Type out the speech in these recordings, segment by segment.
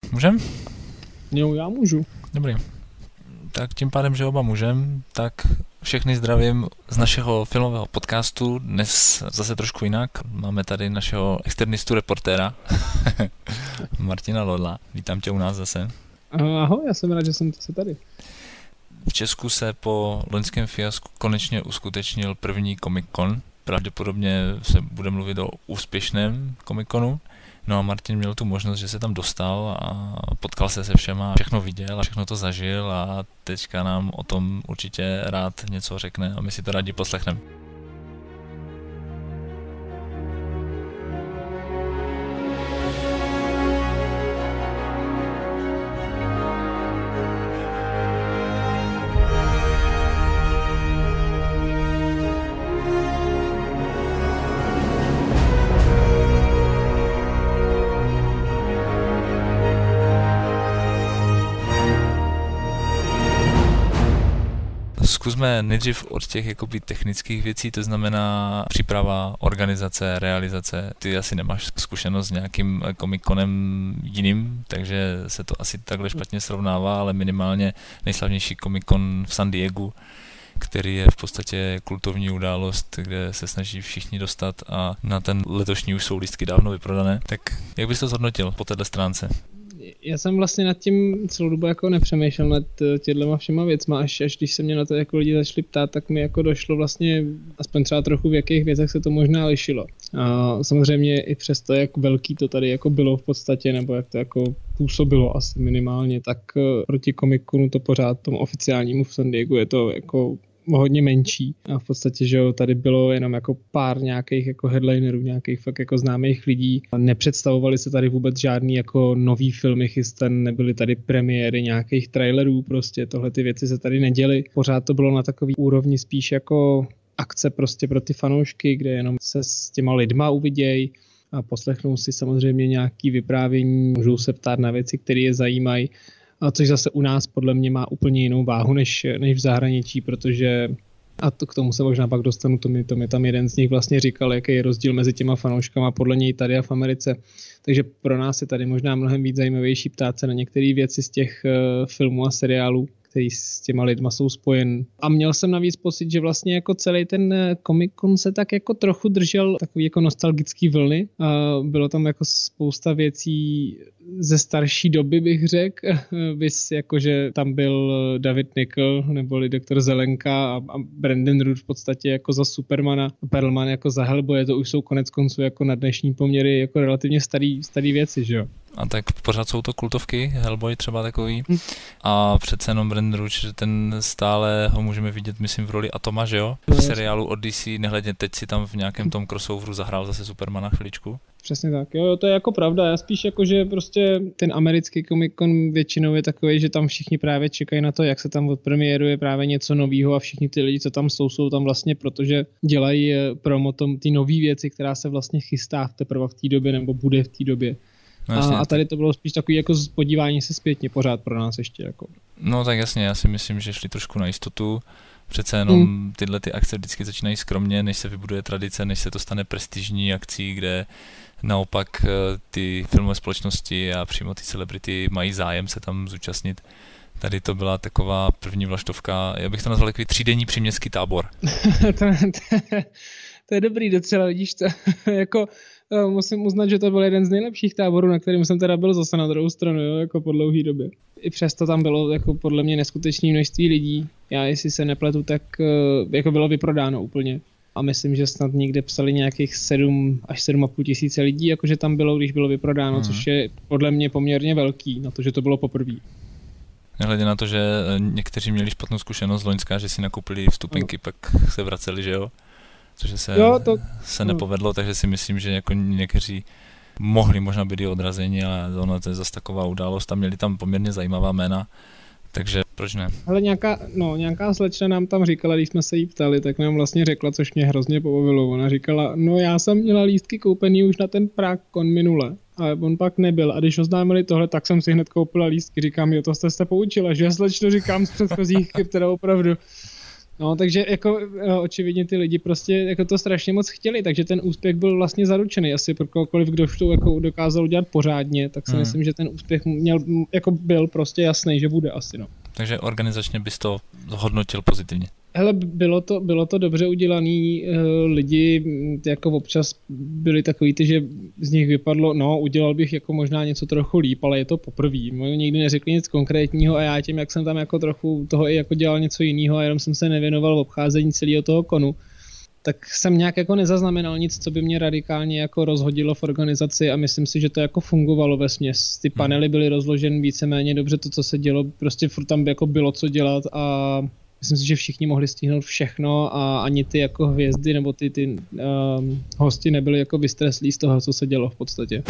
Můžem? Jo, já můžu. Dobrý. Tak tím pádem, že oba můžem, tak všechny zdravím z našeho filmového podcastu. Dnes zase trošku jinak. Máme tady našeho externistu reportéra Martina Lodla. Vítám tě u nás zase. Ahoj, já jsem rád, že jsem zase tady. V Česku se po loňském fiasku konečně uskutečnil první Comic-Con. Pravděpodobně se bude mluvit o úspěšném Comic-Conu. No a Martin měl tu možnost, že se tam dostal a potkal se všema, všechno viděl a všechno to zažil a teďka nám o tom určitě rád něco řekne a my si to rádi poslechneme. Zkusme nejdřív od těch jakoby technických věcí, to znamená příprava, organizace, realizace. Ty asi nemáš zkušenost s nějakým Comic-Conem jiným, takže se to asi takhle špatně srovnává, ale minimálně nejslavnější Comic-Con v San Diegu, který je v podstatě kultovní událost, kde se snaží všichni dostat a na ten letošní už jsou lístky dávno vyprodané. Tak jak bys to zhodnotil po této stránce? Já jsem vlastně nad tím celou dobu jako nepřemýšlel nad těma všema věcma, až když se mě na to jako lidi začali ptát, tak mi jako došlo vlastně aspoň třeba trochu v jakých věcech se to možná lišilo. A samozřejmě i přesto, jak velký to tady jako bylo v podstatě, nebo jak to jako působilo asi minimálně, tak proti Comic-Conu to pořád tomu oficiálnímu v San Diegu je to jako hodně menší a v podstatě, že jo, tady bylo jenom jako pár nějakých jako headlinerů, nějakých fakt jako známých lidí. Nepředstavovali se tady vůbec žádný jako nový filmy chystan, nebyly tady premiéry nějakých trailerů, prostě tohle ty věci se tady neděly. Pořád to bylo na takový úrovni spíš jako akce prostě pro ty fanoušky, kde jenom se s těma lidma uvidějí a poslechnou si samozřejmě nějaký vyprávění, můžou se ptát na věci, které je zajímají. A což zase u nás podle mě má úplně jinou váhu než v zahraničí, protože, a to k tomu se možná pak dostanu, to mi tam jeden z nich vlastně říkal, jaký je rozdíl mezi těma fanouškama podle něj tady a v Americe. Takže pro nás je tady možná mnohem víc zajímavější ptát se na některé věci z těch filmů a seriálů, který s těma lidma jsou spojen. A měl jsem navíc pocit, že vlastně jako celý ten Comic-Con se tak jako trochu držel takový jako nostalgický vlny. A bylo tam jako spousta věcí ze starší doby, bych řekl. Vys jako, že tam byl David Nichol, neboli doktor Zelenka a Brandon Root v podstatě jako za Supermana, Perlman jako za Hellboye, to už jsou konec konců jako na dnešní poměry jako relativně starý věci, že jo. A tak pořád jsou to kultovky, Hellboy třeba takový. A přece jenom Brandon Routh, že ten stále ho můžeme vidět, myslím, v roli Atoma, že jo? V seriálu Odyssey, nehledně teď si tam v nějakém tom crossoveru zahrál zase Supermana chviličku. Přesně tak, jo, to je jako pravda. Já spíš jako, že prostě ten americký Comic-Con většinou je takový, že tam všichni právě čekají na to, jak se tam odpremiéruje právě něco novýho a všichni ty lidi, co tam jsou tam vlastně, protože dělají promo ty nový věci, která se vlastně chystá teprve v té době nebo bude v té době. No, a tady to bylo spíš takový jako podívání se zpětně pořád pro nás ještě. Jako. No tak jasně, já si myslím, že šli trošku na jistotu. Přece jenom tyhle ty akce vždycky začínají skromně, než se vybuduje tradice, než se to stane prestižní akcí, kde naopak ty filmové společnosti a přímo ty celebrity mají zájem se tam zúčastnit. Tady to byla taková první vlaštovka, já bych to nazval takový 3denní příměstský tábor. To je dobrý docela, vidíš to. Jako, musím uznat, že to byl jeden z nejlepších táborů, na kterým jsem teda byl zase na druhou stranu, jo, jako po dlouhý době. I přesto tam bylo jako podle mě neskutečné množství lidí. Já, jestli se nepletu, tak jako bylo vyprodáno úplně. A myslím, že snad někde psali nějakých 7 až 7,5 tisíce lidí, jakože tam bylo, když bylo vyprodáno, což je podle mě poměrně velký, na to, že to bylo poprvé. Nehledě na to, že někteří měli špatnou zkušenost z loňská, že si nakoupili vstupenky, pak se vraceli, že jo? Což se nepovedlo, takže si myslím, že jako někteří mohli možná být i odrazeni, ale ono to je zase taková událost a měli tam poměrně zajímavá jména, takže proč ne? Ale nějaká slečna nám tam říkala, když jsme se jí ptali, tak nám vlastně řekla, což mě hrozně pobavilo. Ona říkala, no já jsem měla lístky koupený už na ten Prague Con minule, ale on pak nebyl. A když oznámili tohle, tak jsem si hned koupila lístky. Říkám, jo, to jste se poučila, že já slečno říkám z předchozích chyb, teda opravdu. No, takže jako očividně ty lidi prostě jako to strašně moc chtěli, takže ten úspěch byl vlastně zaručený. Asi pro kohokoliv, kdo už to jako dokázal udělat pořádně, tak si myslím, že ten úspěch byl prostě jasný, že bude asi, no. Takže organizačně bys to hodnotil pozitivně. Hele, bylo to dobře udělaný, lidi jako občas byli takový, že z nich vypadlo, no, udělal bych jako možná něco trochu líp, ale je to poprvý. Nikdy neřekli nic konkrétního a já tím, jak jsem tam jako trochu toho i jako dělal něco jiného a jenom jsem se nevěnoval v obcházení celého toho konu, tak jsem nějak jako nezaznamenal nic, co by mě radikálně jako rozhodilo v organizaci a myslím si, že to jako fungovalo vesměs. Ty panely byly rozloženy víceméně dobře, to, co se dělo, prostě furt tam jako bylo co dělat a myslím si, že všichni mohli stihnout všechno a ani ty jako hvězdy nebo ty hosti nebyli jako vystreslí z toho, co se dělo v podstatě.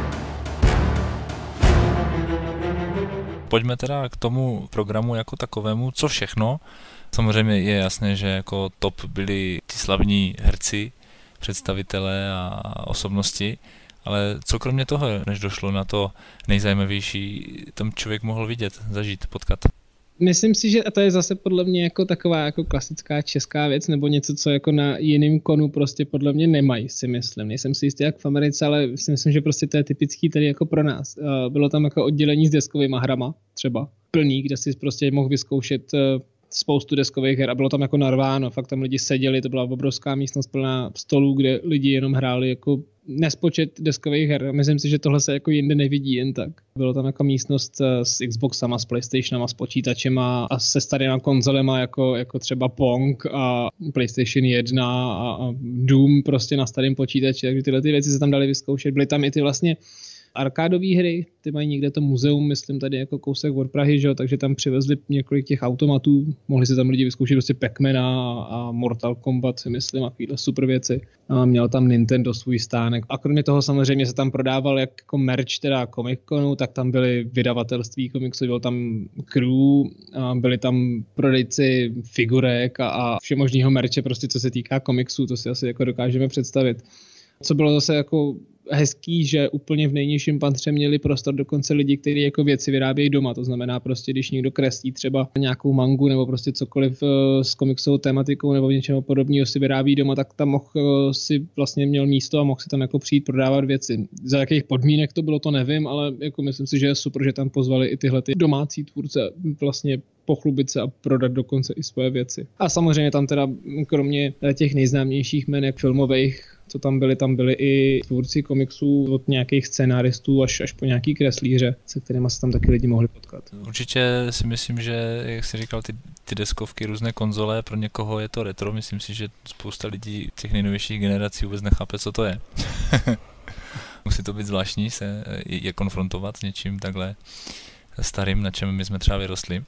Pojďme teda k tomu programu jako takovému, co všechno. Samozřejmě je jasné, že jako top byli ti slavní herci, představitelé a osobnosti, ale co kromě toho, než došlo na to nejzajímavější, tam člověk mohl vidět, zažít, potkat? Myslím si, že to je zase podle mě jako taková jako klasická česká věc, nebo něco, co jako na jiném konu prostě podle mě nemají, si myslím. Nejsem si jistý jak v Americe, ale si myslím, že prostě to je typický tady jako pro nás. Bylo tam jako oddělení s deskovýma hrama, třeba plný, kde si prostě mohl vyzkoušet spoustu deskových her a bylo tam jako narváno, fakt tam lidi seděli, to byla obrovská místnost plná stolů, kde lidi jenom hráli jako nespočet deskových her. Myslím si, že tohle se jako jinde nevidí jen tak. Bylo tam jako místnost s Xboxama, s PlayStationama, s počítačema a se starýma konzolema jako třeba Pong a PlayStation 1 a Doom prostě na starém počítači, takže tyhle ty věci se tam dali vyzkoušet. Byly tam i ty vlastně arkádové hry, ty mají někde to muzeum, myslím tady jako kousek od Prahy, že jo, takže tam přivezli několik těch automatů, mohli se tam lidi vyzkoušet prostě Pac-Mana a Mortal Kombat, si myslím, a takovýhle super věci. A měl tam Nintendo svůj stánek. A kromě toho samozřejmě se tam prodával jako merch teda Comic-Conu, tak tam byly vydavatelství komiksů, byl tam crew, a byli tam prodejci figurek a všemožného merče, prostě co se týká komiksů, to si asi jako dokážeme představit. Co bylo zase jako hezký, že úplně v nejnižším patře měli prostor dokonce lidi, kteří jako věci vyrábějí doma. To znamená prostě, když někdo kreslí třeba nějakou mangu nebo prostě cokoliv s komiksovou tematikou nebo něčeho podobného si vyrábí doma, tak tam mohl si vlastně měl místo a mohl si tam jako přijít prodávat věci. Za jakých podmínek to bylo, to nevím, ale jako myslím si, že je super, že tam pozvali i tyhle ty domácí tvůrce vlastně pochlubit se a prodat dokonce i svoje věci. A samozřejmě tam teda kromě těch nejznámějších jmen jak filmových, co tam byli i tvůrci komiksů od nějakých scénáristů až po nějaký kreslíře, se kterými se tam taky lidi mohli potkat. Určitě si myslím, že, jak jsi říkal, ty deskovky, různé konzole, pro někoho je to retro, myslím si, že spousta lidí těch nejnovějších generací vůbec nechápe, co to je. Musí to být zvláštní se je konfrontovat s něčím takhle starým, na čem my jsme třeba vyrostli.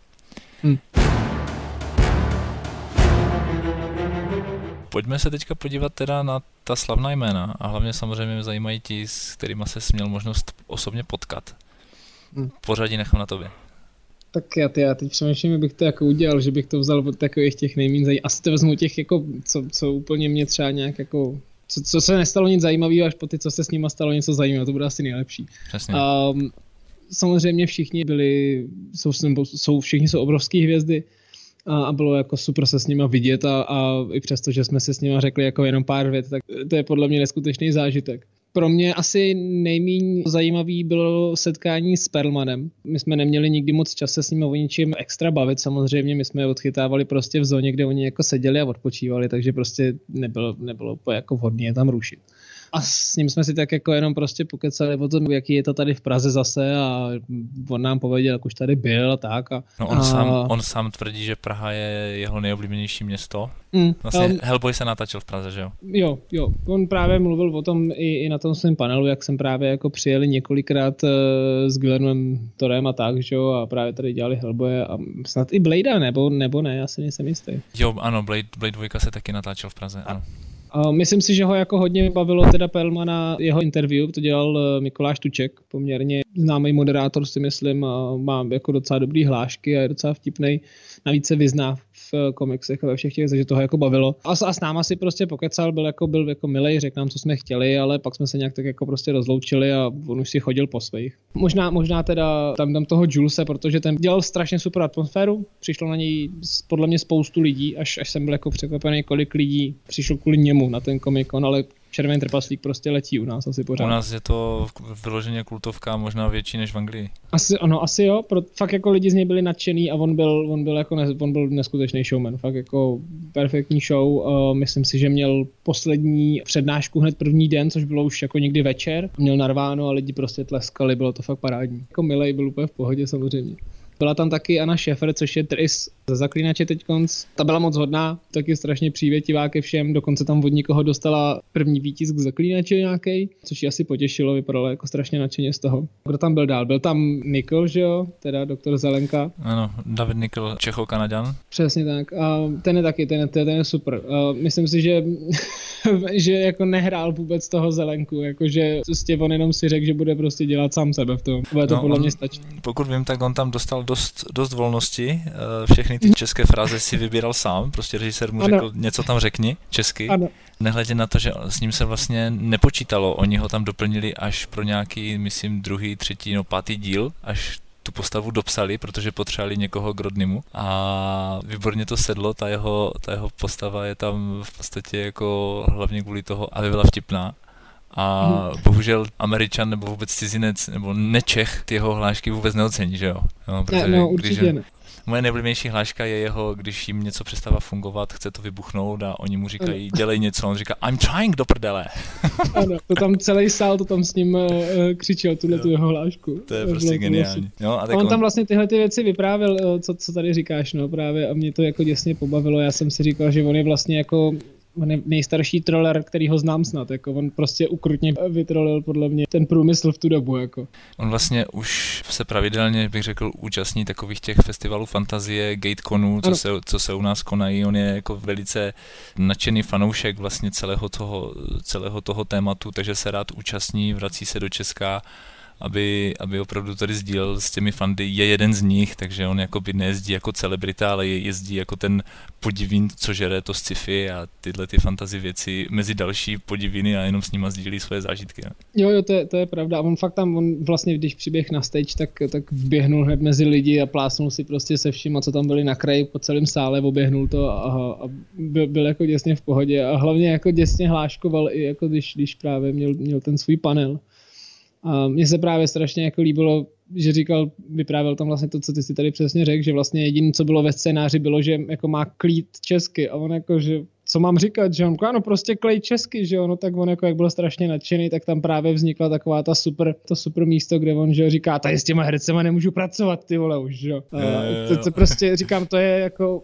Pojďme se teďka podívat teda na ta slavná jména a hlavně samozřejmě mě zajímají ti, s kterýma ses měl možnost osobně potkat. Pořadí nechám na tobě. Tak já teď přemýšlím, jak bych to jako udělal, že bych to vzal od takových těch nejméně zajímavých. Asi to vezmu těch, jako, co úplně mě třeba nějak jako... Co se nestalo nic zajímavého, až po ty, co se s nima stalo něco zajímavého, to bude asi nejlepší. Přesně. Samozřejmě všichni všichni jsou obrovský hvězdy a bylo jako super se s nima vidět a i přesto, že jsme se s nima řekli jako jenom pár vět, tak to je podle mě neskutečný zážitek. Pro mě asi nejméně zajímavý bylo setkání s Perlmanem. My jsme neměli nikdy moc čas se s nimi o ničím extra bavit, samozřejmě my jsme je odchytávali prostě v zóně, kde oni jako seděli a odpočívali, takže prostě nebylo jako vhodné je tam rušit. A s ním jsme si tak jako jenom prostě pokecali o tom, jaký je to tady v Praze zase a on nám pověděl, jak už tady byl a tak. No on sám tvrdí, že Praha je jeho nejoblíbenější město. Vlastně Hellboy se natáčel v Praze, že jo? Jo. On právě mluvil o tom i na tom svém panelu, jak jsem právě jako přijeli několikrát s Guillermem Torem a tak, že jo, a právě tady dělali Hellboye a snad i Bladea, nebo ne, já si nejsem jistý. Jo, ano, Blade 2 se taky natáčel v Praze, ano. Myslím si, že ho jako hodně bavilo teda Perlmana jeho interview, to dělal Mikuláš Tuček, poměrně známý moderátor si myslím, a má jako docela dobrý hlášky a je docela vtipnej. Navíc se vyzná v komiksech a ve všech těch, že toho jako bavilo. A s náma si prostě pokecal, byl jako milej, řekl nám, co jsme chtěli, ale pak jsme se nějak tak jako prostě rozloučili a on už si chodil po svých. Možná teda tam toho Julese, protože ten dělal strašně super atmosféru, přišlo na něj podle mě spoustu lidí, až jsem byl jako překvapený, kolik lidí přišlo kvůli němu na ten Comic-Con, ale Červený trpaslík prostě letí u nás asi pořád. U nás je to vyloženě kultovka, možná větší než v Anglii. Asi jo, fakt jako lidi z něj byli nadšený a on byl neskutečný showman, fakt jako perfektní show. Myslím si, že měl poslední přednášku hned první den, což bylo už jako někdy večer. Měl narváno a lidi prostě tleskali, bylo to fakt parádní. Jako milej, byl úplně v pohodě samozřejmě. Byla tam taky Anna Schäfer, což je Tris ze Zaklínače teďkonc. Ta byla moc hodná, taky strašně přívětivá ke všem, dokonce tam od nikoho dostala první výtisk Zaklínače nějaký, což ji asi potěšilo, vypadalo jako strašně nadšeně z toho. Kdo tam byl dál? Byl tam Nikl, že jo, teda doktor Zelenka. Ano, David Nikl, Čecho-Kanaďan. Přesně tak. A ten je taky, ten je super. Myslím si, že jako nehrál vůbec toho Zelenku, jakože prostě on jenom si řekl, že bude prostě dělat sám sebe v tom. Bude to podle mě stačí. Pokud vím, tak on tam dostal dost volnosti, všechny ty české fráze si vybíral sám, prostě režisér mu řekl, něco tam řekni, česky. Ano. Nehledě na to, že s ním se vlastně nepočítalo, oni ho tam doplnili až pro nějaký, myslím, 2., 3., 5. díl, až tu postavu dopsali, protože potřebovali někoho k Rodneymu a výborně to sedlo, ta jeho postava je tam v podstatě jako hlavně kvůli toho, aby byla vtipná. A bohužel Američan nebo vůbec cizinec nebo nečech ty jeho hlášky vůbec neocení, že jo? Určitě ne. Moje nejblíbenější hláška je jeho, když jim něco přestává fungovat, chce to vybuchnout a oni mu říkají, dělej něco, on říká, I'm trying, do prdele. Ano, to tam celý sál, to tam s ním křičel, tu jeho hlášku. To je prostě geniální. No, a on tam vlastně tyhle ty věci vyprávěl, co tady říkáš, no právě a mě to jako děsně pobavilo, já jsem si říkal, že on je vlastně jako on je nejstarší troller, který ho znám snad, jako on prostě ukrutně vytrolil podle mě ten průmysl v tu dobu, jako. On vlastně už se pravidelně, bych řekl, účastní takových těch festivalů fantazie, Gateconů, co se u nás konají, on je jako velice nadšený fanoušek vlastně celého toho tématu, takže se rád účastní, vrací se do Česka, aby opravdu tady sdílel s těmi fandy, je jeden z nich, takže on jakoby nejezdí jako celebrita, ale jezdí jako ten podivín, co žere to sci-fi a tyhle ty fantasy věci mezi další podiviny a jenom s nima sdílí svoje zážitky. Ne? Jo, to je pravda. A on fakt tam, on vlastně, když přiběh na stage, tak vběhnul hned mezi lidi a plásnul si prostě se vším, co tam byli na kraji po celém sále, oběhnul to a byl jako děsně v pohodě a hlavně jako děsně hláškoval i jako když právě měl ten svůj panel. A mně se právě strašně jako líbilo, že vyprávěl tam vlastně to, co ty si tady přesně řekl, že vlastně jediné, co bylo ve scénáři, bylo, že jako má klít česky a on jako, že co mám říkat, že on ano, prostě klej česky, že ono, tak on jako jak byl strašně nadšený, tak tam právě vznikla taková to super místo, kde on, že říká, tady s těma hercema nemůžu pracovat, ty vole už, že to prostě říkám, to je jako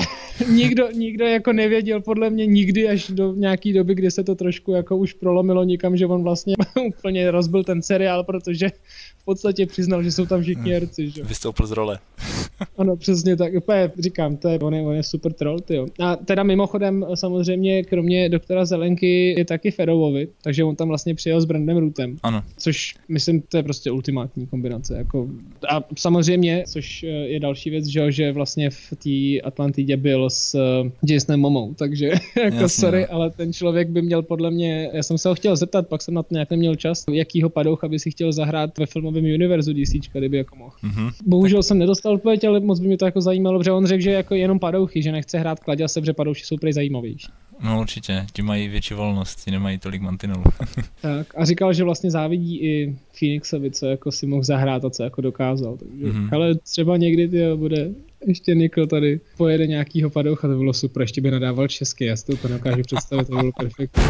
nikdo jako nevěděl podle mě nikdy až do nějaký doby, kdy se to trošku jako už prolomilo nikam, že on vlastně úplně rozbil ten seriál, protože v podstatě přiznal, že jsou tam všichni herci, že? Vystoupil z role. Ano, přesně tak. Úplně říkám, on je super troll, tyjo. A teda mimochodem samozřejmě kromě doktora Zelenky je taky Ferrovovi, takže on tam vlastně přijel s Brandem Rootem. Ano. Což myslím, to je prostě ultimátní kombinace. Jako. A samozřejmě, což je další věc, že vlastně v té Atlantidě byl s Jasonem Momou, takže jako jasně, sorry, ale ten člověk by měl podle mě, já jsem se ho chtěl zeptat, pak jsem na to nějak neměl čas, jakýho padoucha by si chtěl zahrát ve filmovém univerzu DCčka, kdyby jako mohl. Mm-hmm. Bohužel jsem nedostal odpověď, ale moc by mě to jako zajímalo, protože on řekl, že jako jenom padouchy, že nechce hrát kladěse, protože padouši jsou prej zajímavější. No určitě, ti mají větší volnost, ti nemají tolik mantinelů. Tak a říkal, že vlastně závidí i Phoenixovi, co jako si mohl zahrát a co jako dokázal. Takže, ale třeba někdy bude ještě Nikl tady pojede nějakýho padoucha, to bylo super, ještě by nadával česky, já si to úplně dokážu představit, to bylo perfektní.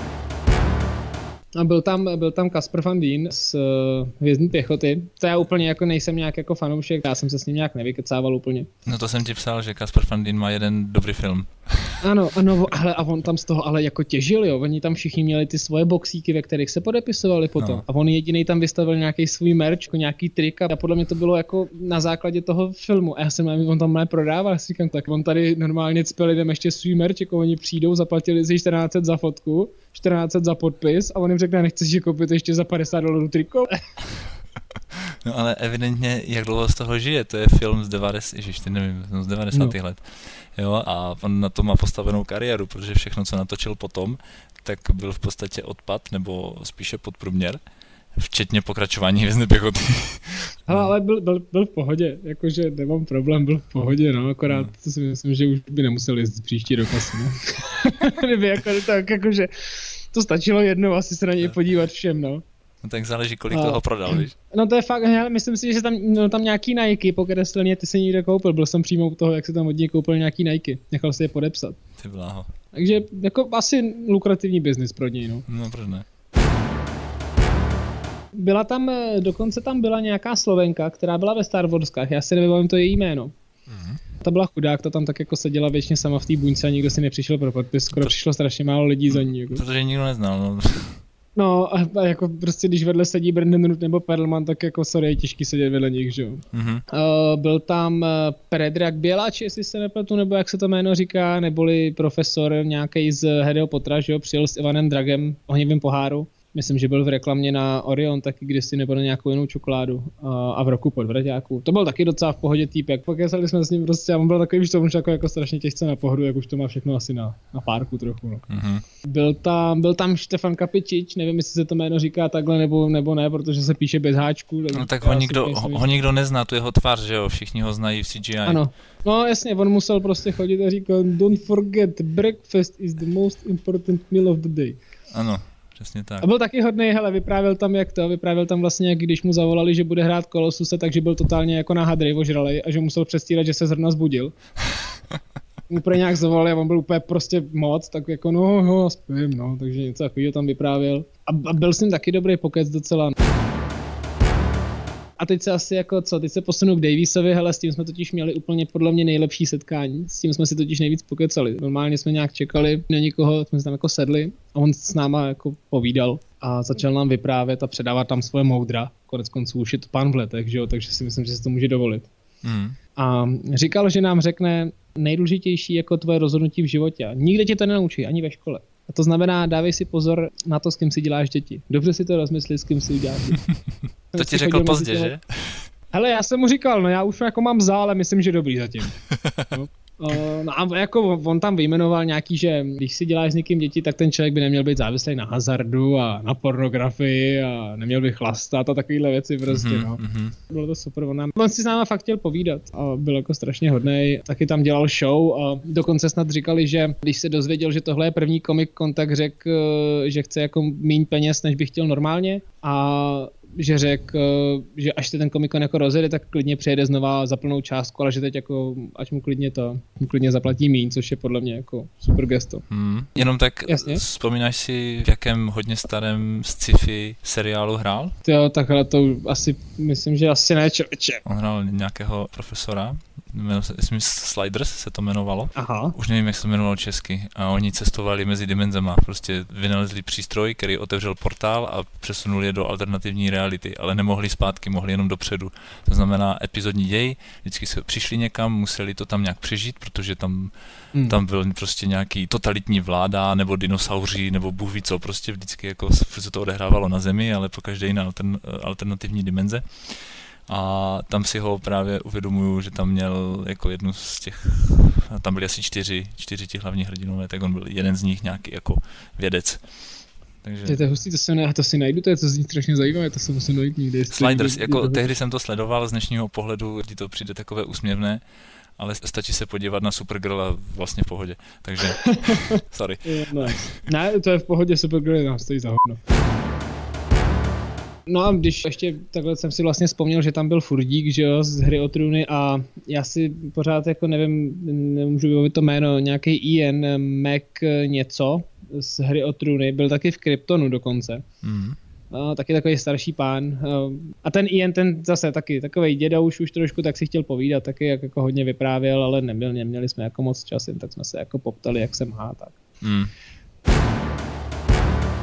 A byl tam Kasper Van Dien z Hvězdní pěchoty. To já úplně jako nejsem nějak jako fanoušek, já jsem se s ním nějak nevykecával úplně. No to jsem ti psal, že Kasper Van Dien má jeden dobrý film. Ano, a on tam z toho ale jako těžil, jo. Oni tam všichni měli ty svoje boxíky, ve kterých se podepisovali potom. No. A on jediný tam vystavil nějaký svůj merch, jako nějaký trik a podle mě to bylo jako na základě toho filmu. A já jsem on tam prodával, já si říkám, tak on tady normálně cpěl lidem ještě svůj merch, jako oni přijdou, zaplatili si 1400 za fotku, 1400 za podpis a on jim řekne, nechceš si koupit ještě za $50 triko? No ale evidentně, jak dlouho z toho žije, to je film z 90, ježiš, ty nevím, z 90. let. Jo, a on na to má postavenou kariéru, protože všechno, co natočil potom, tak byl v podstatě odpad, nebo spíše podprůměr, včetně pokračování Hvězdné pěchoty. Ale byl v pohodě, jakože nemám problém, byl v pohodě, no, akorát si myslím, že už by nemusel jezdit příští rok asi, no. Kdyby jako tak, jakože to stačilo jednou asi se na něj podívat všem, no. No tak záleží, kolik toho prodal, víš? No to je fakt, hele, myslím si, že tam nějaký Nike pokreslně, ty se někde koupil, byl jsem přímo u toho, jak se tam od něj koupil nějaký Nike, nechal si je podepsat. Ty bláho. Takže jako asi lukrativní biznis pro něj, no. No proč ne? Dokonce tam byla nějaká Slovenka, která byla ve Star Warskách, já si nevybavím to její jméno. Ta byla chudák, ta tam tak jako seděla věčně sama v té buňce a nikdo si nepřišel pro podpis, skoro přišlo strašně málo lidí za ní. Jako. Protože nikdo neznal, no. No a jako prostě když vedle sedí Brandon Root nebo Perlman, tak jako sorry, je těžký sedět vedle nich, že jo. Byl tam Predrag Bělač, jestli se nepletu, nebo jak se to jméno říká, neboli profesor nějaký z Harryho Pottera, že jo, přijel s Ivanem Dragem, ohnivým poháru. Myslím, že byl v reklamě na Orion taky kdysi nebo na nějakou jinou čokoládu a v Roku Podvraťáku. To byl taky docela v pohodě týpek. Pokecali jsme s ním prostě a on byl takový, že to už jako strašně těžce na pohodu, jak už to má všechno asi na párku trochu. No. Byl tam Štefan Kapičič, nevím, jestli se to jméno říká takhle nebo ne, protože se píše bez háčků. No tak ho nikdo nezná, tu jeho tvář, že jo, všichni ho znají v CGI. Ano. No jasně, on musel prostě chodit a říkat don't forget, breakfast is the most important meal of the day. Ano. Přesně tak. A byl taky hodnej, hele, vyprávěl tam vlastně, jak když mu zavolali, že bude hrát Kolosuse, takže byl totálně jako na hadry ožralej a že musel přestírat, že se zrovna zbudil. Úplně nějak zavolali a on byl úplně prostě moc, tak jako no, spím, no, takže něco takového tam vyprávěl. A byl s ním taky dobrý pokec docela. A teď se asi jako teď se posunu k Davisovi, hele, s tím jsme totiž měli úplně podle mě nejlepší setkání, s tím jsme si totiž nejvíc pokecali. Normálně jsme nějak čekali na někoho, jsme si tam jako sedli a on s náma jako povídal a začal nám vyprávět a předávat tam svoje moudra. Konec konců už je to pán v letech, že jo, takže si myslím, že si to může dovolit. A říkal, že nám řekne nejdůležitější jako tvoje rozhodnutí v životě. Nikde tě to nenaučí, ani ve škole. A to znamená, dávej si pozor na to, s kým si děláš děti. Dobře si to rozmysli, s kým si děláš děti. To ti řekl pozdě, že? Hele, já jsem mu říkal, no já už jako mám ale myslím, že dobrý zatím. No a jako on tam vyjmenoval nějaký, že když si děláš s někým děti, tak ten člověk by neměl být závislý na hazardu a na pornografii a neměl by chlastat a takovýhle věci prostě, no. Bylo to super, on si s náma fakt chtěl povídat a byl jako strašně hodnej, taky tam dělal show a dokonce snad říkali, že když se dozvěděl, že tohle je první Comic-Con, tak řekl, že chce jako míň peněz, než by chtěl normálně a že řekl, že až se ten Comic-Con jako rozjede, tak klidně přijede znova za plnou částku, ale že teď jako, ať mu klidně zaplatí míň, což je podle mě jako super gesto. Jenom tak jasně? Vzpomínáš si, v jakém hodně starém sci-fi seriálu hrál? Jo, takhle to asi, myslím, že asi ne, člověče. On hrál nějakého profesora, Sliders se to jmenovalo. Aha. Už nevím, jak se to jmenovalo česky. A oni cestovali mezi dimenzema. Prostě vynalezli přístroj, který otevřel portál a přesunuli je do alternativní reality, ale nemohli zpátky, mohli jenom dopředu. To znamená epizodní děj, vždycky se přišli někam, museli to tam nějak přežít, protože tam byl prostě nějaký totalitní vláda, nebo dinosauři, nebo bůh ví co, prostě vždycky jako se to odehrávalo na Zemi, ale po každé jiné alternativní dimenze. A tam si ho právě uvědomuju, že tam měl jako jednu z těch, tam byli asi čtyři ti hlavní hrdinové, tak on byl jeden z nich nějaký jako vědec. Takže... To je hustý, to si najdu, to zní strašně zajímavé, to se musím najít někde. Sliders, jako tehdy jsem to sledoval, z dnešního pohledu ti to přijde takové úsměvné, ale stačí se podívat na Supergirl a vlastně v pohodě, takže sorry. Ne, to je v pohodě, Supergirl nám stojí za hovno. No a když ještě takhle jsem si vlastně vzpomněl, že tam byl Furdík, že jo, z Hry o trůny a já si pořád jako nevím, nemůžu vybavit to jméno, nějaký Ian Mac něco z Hry o trůny, byl taky v Kryptonu dokonce. Taky takový starší pán. A ten Ian, ten zase taky takovej děda už trošku tak si chtěl povídat, taky jako hodně vyprávěl, ale neměli jsme jako moc čas, jen tak jsme se jako poptali, jak se má, tak.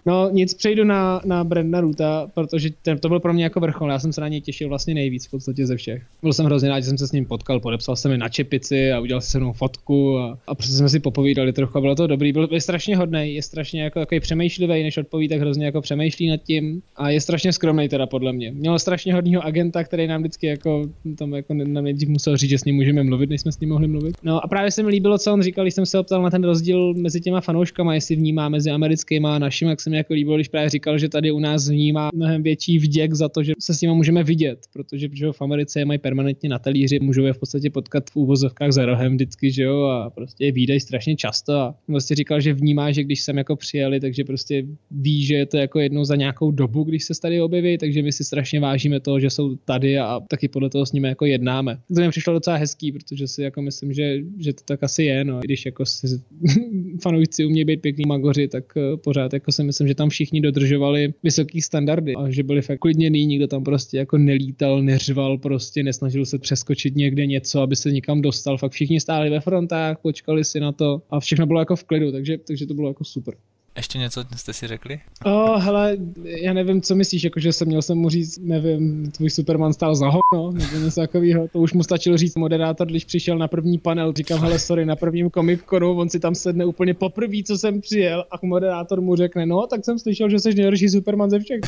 No nic, přejdu na Brandona Roota, protože to byl pro mě jako vrchol, já jsem se na něj těšil vlastně nejvíc v podstatě ze všech. Byl jsem hrozně rád, že jsem se s ním potkal, podepsal jsem mi na čepici a udělal si se mnou fotku a prostě jsme si popovídali trochu a bylo to dobrý, byl strašně hodnej, je strašně jako takový přemýšlivý, než odpoví, tak hrozně jako přemýšlí nad tím a je strašně skromnej teda podle mě. Měl strašně hodného agenta, který nám vždycky jako tam jako nám nejdřív musel říct, že s ním můžeme mluvit, než jsme s ním mohli mluvit. No a právě se mi líbilo, co on říkal, když jsem se optal na ten rozdíl mezi těma fanouškama, jestli vnímá mezi americkýma a našimi, jak se mi jako líbilo, když právě říkal, že tady u nás vnímá mnohem větší vděk za to, že se s nimi můžeme vidět, protože v Americe je mají permanentně na talíři, můžou je v podstatě potkat v úvozovkách za rohem vždycky, že jo, a prostě je vídají strašně často a vlastně říkal, že vnímá, že když sem jako přijeli, takže prostě ví, že je to jako jednou za nějakou dobu, když se tady objeví, takže my si strašně vážíme toho, že jsou tady a taky podle toho s nimi jako jednáme. To mi přišlo docela hezký, protože si jako myslím, že to tak asi je, no, když jako fanoušci umějí být pěkný magoři, tak pořád jako si myslím, že tam všichni dodržovali vysoký standardy a že byli fakt klidněný, nikdo tam prostě jako nelítal, neřval prostě, nesnažil se přeskočit někde něco, aby se někam dostal, fakt všichni stáli ve frontách, počkali si na to a všechno bylo jako v klidu, takže to bylo jako super. Ještě něco jste si řekli? Hele, já nevím, co myslíš, jakože měl jsem mu říct, nevím, tvůj Superman stál za hovno, nebo něco takového. To už mu stačilo říct moderátor, když přišel na první panel. Říkám, hele, sorry, na prvním Comic-Conu, on si tam sedne úplně poprvé, co jsem přijel a moderátor mu řekne, no, tak jsem slyšel, že jsi nejhorší Superman ze všech.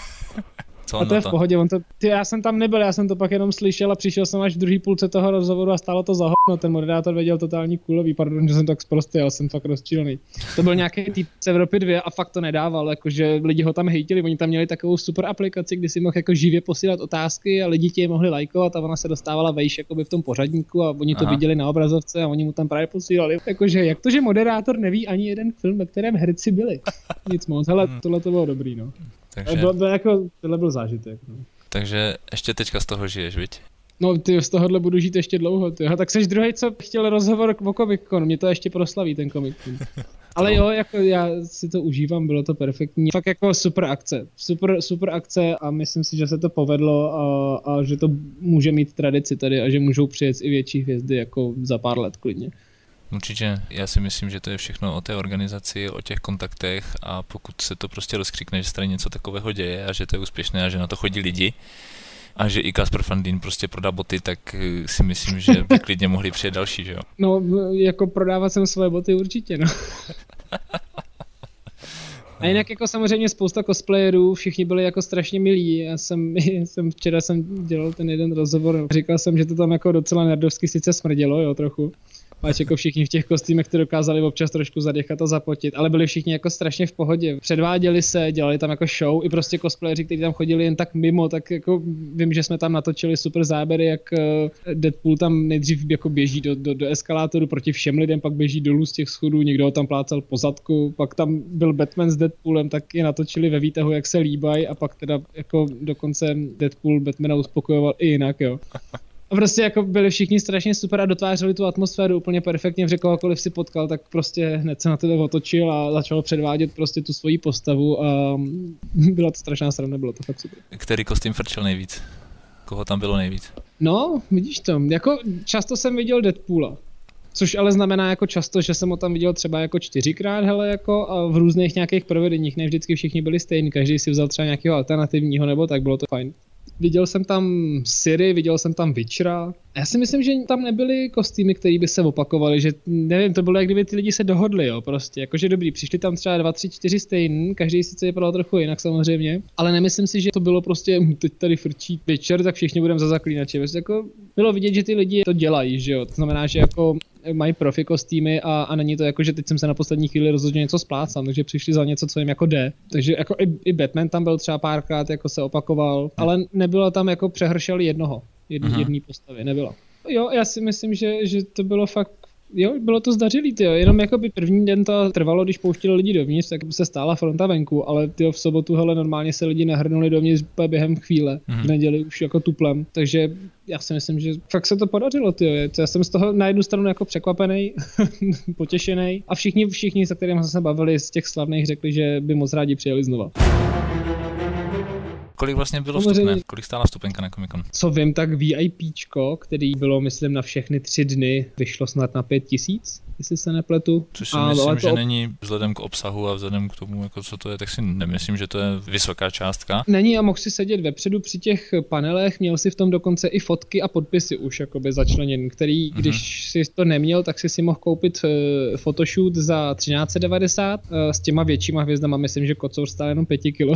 Co a to je v pohodě, já jsem tam nebyl, já jsem to pak jenom slyšel a přišel jsem až v druhý půlce toho rozhovoru a stálo to za hovno, ten moderátor věděl totální kůlový, pardon, že jsem tak sprostý, ale jsem fakt rozčílený. To byl nějaký typ z Evropy 2 a fakt to nedával, jakože lidi ho tam hejtili, oni tam měli takovou super aplikaci, kdy si mohl jako živě posílat otázky a lidi ti je mohli lajkovat a ona se dostávala vejš jakoby v tom pořadníku a oni to viděli na obrazovce a oni mu tam právě posílali. Jakože jak to, že moderátor neví ani jeden film, ve kterém herci byli. Nic moc, hele, tohle to bylo dobrý, no. Takže... Tohle byl zážitek. No. Takže ještě teďka z toho žiješ, viď? No ty z tohohle budu žít ještě dlouho. Ty. Tak seš druhý, co chtěl rozhovor o Comic-Conu. Mě to ještě proslaví ten Comic-Con. Ale jo, jako já si to užívám, bylo to perfektní. Fakt jako super akce. Super akce a myslím si, že se to povedlo a že to může mít tradici tady a že můžou přijet i větší hvězdy jako za pár let klidně. Určitě, já si myslím, že to je všechno o té organizaci, o těch kontaktech a pokud se to prostě rozkřikne, že se tady něco takového děje a že to je úspěšné a že na to chodí lidi a že i Kasper Van Dien prostě prodá boty, tak si myslím, že by klidně mohli přijet další, že jo? No, jako prodávat jsem svoje boty určitě, no. A jinak jako samozřejmě spousta cosplayerů, všichni byli jako strašně milí. Včera jsem dělal ten jeden rozhovor, říkal jsem, že to tam jako docela nerdovsky sice smrdělo, jo, trochu. Páč jako všichni v těch kostýmech, které dokázali občas trošku zadechat a zapotit, ale byli všichni jako strašně v pohodě. Předváděli se, dělali tam jako show, i prostě cosplayeři, kteří tam chodili jen tak mimo, tak jako vím, že jsme tam natočili super záběry, jak Deadpool tam nejdřív jako běží do eskalátoru proti všem lidem, pak běží dolů z těch schodů, někdo ho tam plácal po zadku, pak tam byl Batman s Deadpoolem, tak je natočili ve výtahu, jak se líbají a pak teda jako dokonce Deadpool Batmana uspokojoval i jinak, jo. A prostě jako byli všichni strašně super a dotvářeli tu atmosféru úplně perfektně, že kohokoliv si potkal, tak prostě hned se na tebe otočil a začal předvádět prostě tu svoji postavu a byla to strašná sranda, bylo to fakt super. Který kostým frčel nejvíc? Koho tam bylo nejvíc? No, vidíš to, jako často jsem viděl Deadpoola. Což ale znamená jako často, že jsem ho tam viděl třeba jako 4krát, hele, jako a v různých nějakých provedeních, ne vždycky všichni byli stejní, každý si vzal třeba nějakého alternativního nebo tak, bylo to fajn. Viděl jsem tam Siri, viděl jsem tam Witchera. Já si myslím, že tam nebyly kostýmy, které by se opakovaly, že nevím, to bylo jak kdyby ty lidi se dohodli, jo, prostě, jakože dobrý, přišli tam třeba 2, 3, 4 stejný, každý sice vypadal trochu jinak samozřejmě, ale nemyslím si, že to bylo prostě, teď tady frčí Witcher, tak všichni budeme za zaklínače, prostě jako bylo vidět, že ty lidi to dělají, že jo, to znamená, že jako mají profi kostýmy a není to jako, že teď jsem se na poslední chvíli rozhodl něco splácám, takže přišli za něco, co jim jako jde. Takže jako i Batman tam byl třeba párkrát, jako se opakoval, ale nebylo tam jako přehršel jedný postavy, nebylo. Jo, já si myslím, že to bylo fakt, jo, bylo to zdařilý, tyjo. Jenom jako by první den to trvalo, když pouštili lidi dovnitř, tak se stála fronta venku, ale tyjo, v sobotu, hele, normálně se lidi nahrnuli dovnitř během chvíle, v neděli už jako tuplem, takže já si myslím, že fakt se to podařilo, tyjo. Já jsem z toho na jednu stranu jako překvapený, potěšený a všichni, se kterými jsme se bavili z těch slavných, řekli, že by moc rádi přijeli znova. Kolik vlastně bylo Samozřejmě. vstupné? Kolik stála vstupenka na Comic Con? Co vím, tak VIPčko, který bylo, myslím, na všechny 3 dny, vyšlo snad na 5 000, jestli se nepletu. Což si myslím, že není vzhledem k obsahu a vzhledem k tomu, jako co to je, tak si nemyslím, že to je vysoká částka. Není a mohl si sedět vepředu při těch panelech, měl si v tom dokonce i fotky a podpisy už jakoby začleněn, který, když si to neměl, tak si mohl koupit photoshoot za 1390 s těma většíma hvězdama, myslím, že Kocour stál jenom 5 kilo.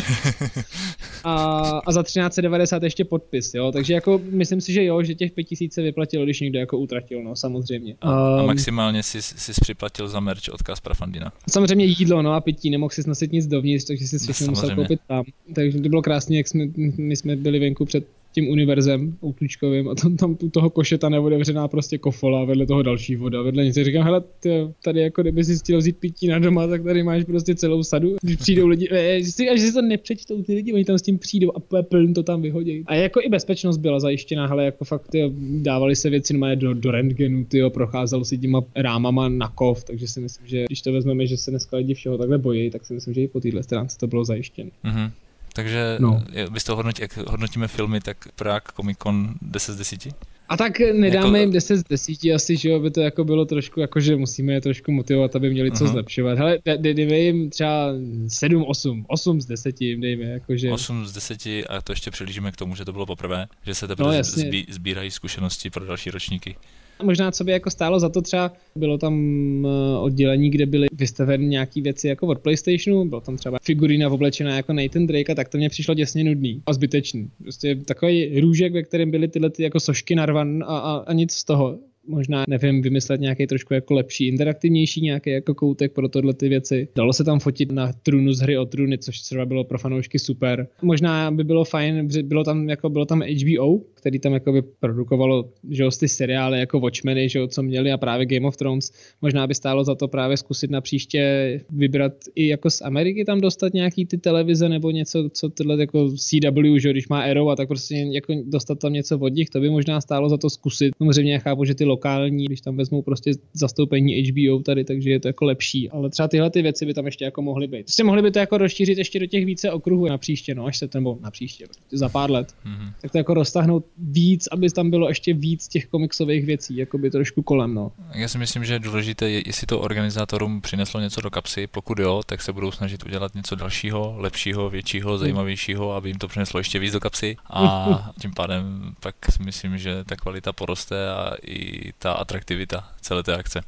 a za 1390 ještě podpis, jo, takže jako myslím si, že jo, že těch 5000 se vyplatilo, když někdo jako utratil, no, samozřejmě. A maximálně si připlatil za merch od Kaspra Fandina. Samozřejmě jídlo, no a pití, nemohl si nosit nic dovnitř, takže si všechno musel koupit tam. Takže to bylo krásně, jak my jsme byli venku před tím univerzem Outlučkovým a tam u toho košeta neotevřená prostě kofola, vedle toho další voda, vedle nic. Říkám, hele, tady jako kdyby si chtěl vzít pití na doma, tak tady máš prostě celou sadu. Když přijdou lidi, až si to nepřečtou ty lidi, oni tam s tím přijdou a plyn to tam vyhodí. A jako i bezpečnost byla zajištěná, hele, jako fakt dávali se věci do rentgenu, procházelo si těma rámama na kov, takže si myslím, že když to vezmeme, že se dneska lidi všeho takhle bojí, tak si myslím, že i po téhle stránce to bylo zajištěné. Mm-hmm. Takže bez toho jak hodnotíme filmy, tak Prague Comic Con 10 z 10? A tak nedáme jim 10 z 10 asi, že jo, by to jako bylo trošku, jakože musíme je trošku motivovat, aby měli co zlepšovat. Hele, dejme jim třeba 7, 8 z 10 jim dejme, jakože. 8 z 10 a to ještě přilížíme k tomu, že to bylo poprvé, že se teprve sbírají zkušenosti pro další ročníky. Možná, co by jako stálo za to, třeba bylo tam oddělení, kde byly vystaveny nějaký věci jako od PlayStationu, bylo tam třeba figurína oblečená jako Nathan Drake a tak to mě přišlo děsně nudný a zbytečný. Prostě takový růžek, ve kterém byly tyhle jako sošky narvan a nic z toho. Možná, nevím, vymyslet nějaký trošku jako lepší, interaktivnější nějaký jako koutek pro tohle ty věci. Dalo se tam fotit na trůnu z Hry o trůny, což třeba bylo pro fanoušky super. Možná by bylo fajn, bylo tam HBO, který tam jakoby produkovalo, že jo, ty seriály jako Watchmeny, že jo, co měli a právě Game of Thrones. Možná by stálo za to právě zkusit na příště vybrat i jako z Ameriky tam dostat nějaký ty televize nebo něco, co tohle jako CW, že jo, když má Arrow a tak prostě jako dostat tam něco od nich, to by možná stálo za to zkusit. Samozřejmě já chápu, že ty lokální, když tam vezmou prostě zastoupení HBO tady, takže je to jako lepší, ale třeba tyhle ty věci by tam ještě jako mohly být. Prostě mohli by to jako rozšířit ještě do těch více okruhů na příště, no, až se nebo na příště, za pár let. Tak to jako roztáhnout víc, aby tam bylo ještě víc těch komiksových věcí, jako by trošku kolem, no. Já si myslím, že je důležité, jestli to organizátorům přineslo něco do kapsy, pokud jo, tak se budou snažit udělat něco dalšího, lepšího, většího, zajímavějšího, aby jim to přineslo ještě víc do kapsy a tím pádem pak si myslím, že ta kvalita poroste a i ta atraktivita celé té akce.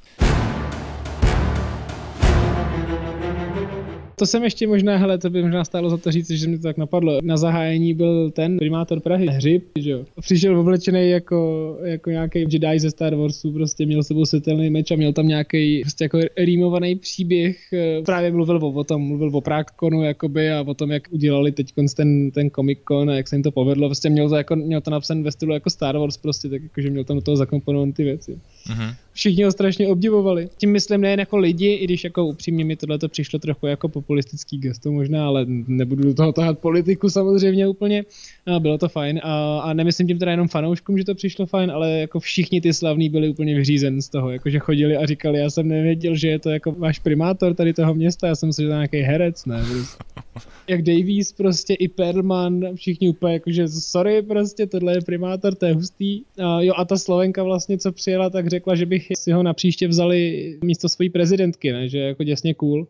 To jsem ještě možná, hele, to by možná stálo za to říct, že mi to tak napadlo. Na zahájení byl ten primátor Prahy, Hřib, že jo. Přišel oblečený jako nějaký Jedi ze Star Warsu, prostě měl s sebou světelný meč a měl tam nějaký prostě jako rýmovaný příběh. Právě mluvil o Prague-Conu jakoby a o tom, jak udělali teď ten Comic-Con a jak se jim to povedlo. Prostě měl to napsané ve stylu jako Star Wars prostě, tak jakože měl tam do toho zakomponovat ty věci. Všichni ho strašně obdivovali. Tím myslím nejen jako lidi, i když jako upřímně mi tohle to přišlo trochu jako populistický gesto možná, ale nebudu do toho tahat politiku samozřejmě úplně. A bylo to fajn a nemyslím tím teda jenom fanouškům, že to přišlo fajn, ale jako všichni ty slavní byli úplně vyřízen z toho, jakože chodili a říkali, já jsem nevěděl, že je to jako váš primátor tady toho města, já jsem myslel, že to je nějaký herec, ne? Jak Davies prostě i Perlman, všichni úplně jakože sorry prostě, tohle je primátor, to je hustý. A ta Slovenka vlastně, co přijela, tak řekla, že bych si ho na příště vzali místo svojí prezidentky, ne? Že je jako děsně cool.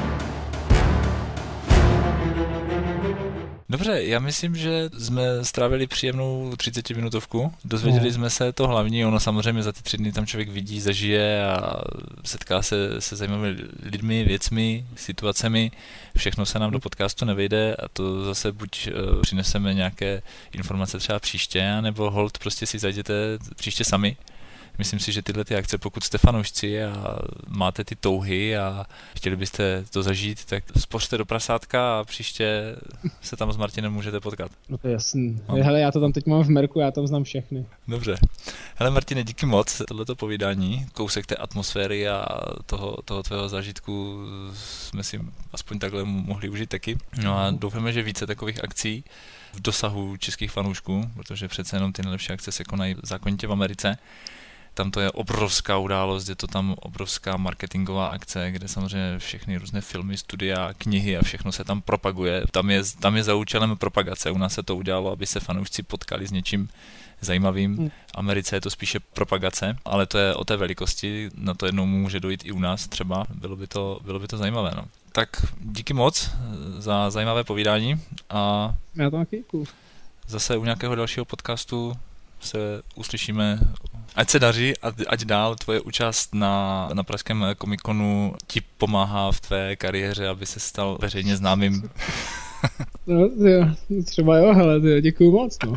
Dobře, já myslím, že jsme strávili příjemnou 30-minutovku. Dozvěděli jsme se to hlavní, ono samozřejmě za ty 3 dny tam člověk vidí, zažije a setká se zajímavými lidmi, věcmi, situacemi. Všechno se nám do podcastu nevejde a to zase buď přineseme nějaké informace třeba příště, nebo hold prostě si zajděte příště sami. Myslím si, že tyhle ty akce, pokud jste fanoušci a máte ty touhy a chtěli byste to zažít, tak spořte do prasátka a příště se tam s Martinem můžete potkat. No to je jasný. Hele, já to tam teď mám v merku, já tam znám všechny. Dobře. Hele Martine, díky moc za tohleto povídání. Kousek té atmosféry a toho tvého zážitku jsme si aspoň takhle mohli užít taky. No a doufáme, že více takových akcí v dosahu českých fanoušků, protože přece jenom ty nejlepší akce se konají zákonitě v Americe. tam to je obrovská událost, je to tam obrovská marketingová akce, kde samozřejmě všechny různé filmy, studia, knihy a všechno se tam propaguje. Tam je za účelem propagace. U nás se to udělalo, aby se fanoušci potkali s něčím zajímavým. V Americe je to spíše propagace, ale to je o té velikosti, na to jednou může dojít i u nás třeba. Bylo by to zajímavé. No. Tak díky moc za zajímavé povídání a já to taky děkuju. Zase u nějakého dalšího podcastu se uslyšíme. Ať se daří, ať dál tvoje účast na pražském Comic-Conu ti pomáhá v tvé kariéře, aby se stal veřejně známým. No, jo, třeba jo, hele, děkuju moc, no.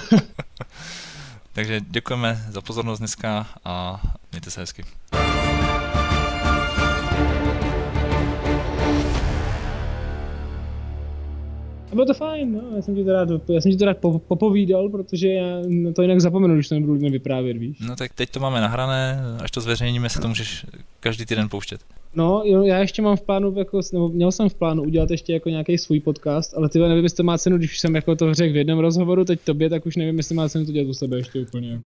Takže děkujeme za pozornost dneska a mějte se hezky. Bylo to fajn, no, já jsem ti to rád popovídal, protože já to jinak zapomenu, když to nebudu lidem vyprávět, víš. No tak teď to máme nahrané, až to zveřejníme, se to můžeš každý týden pouštět. No, jo, já ještě mám v plánu, měl jsem v plánu udělat ještě jako nějaký svůj podcast, ale ty nevím, jestli to má cenu, když jsem jako to řekl v jednom rozhovoru, teď tobě, tak už nevím, jestli má cenu to dělat u sebe ještě úplně.